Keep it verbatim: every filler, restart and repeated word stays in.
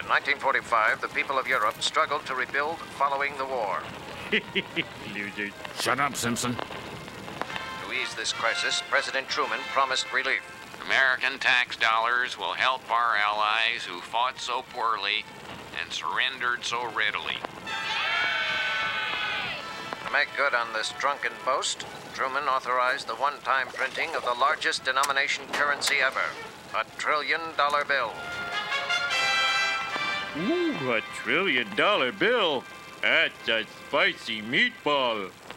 nineteen forty-five, the people of Europe struggled to rebuild following the war. Losers. Shut up, Simpson. To ease this crisis, President Truman promised relief. American tax dollars will help our allies who fought so poorly and surrendered so readily. To make good on this drunken boast, Truman authorized the one-time printing of the largest denomination currency ever, a trillion dollar bill. Ooh, a trillion dollar bill. That's a spicy meatball.